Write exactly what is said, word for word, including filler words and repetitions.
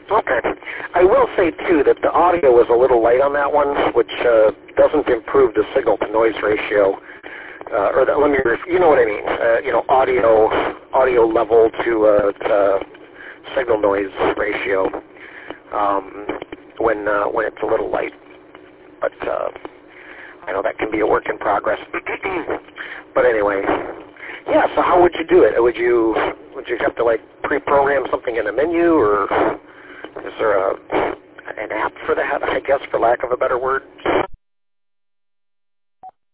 Okay. I will say, too, that the audio was a little light on that one, which uh, doesn't improve the signal-to-noise ratio. Uh, or the, let me, you know what I mean. Uh, you know, audio audio level to, uh, to signal-noise ratio um, when uh, when it's a little light. But uh, I know that can be a work in progress. But anyway, yeah. So how would you do it? Would you would you have to like pre-program something in a menu, or is there a an app for that? I guess, for lack of a better word.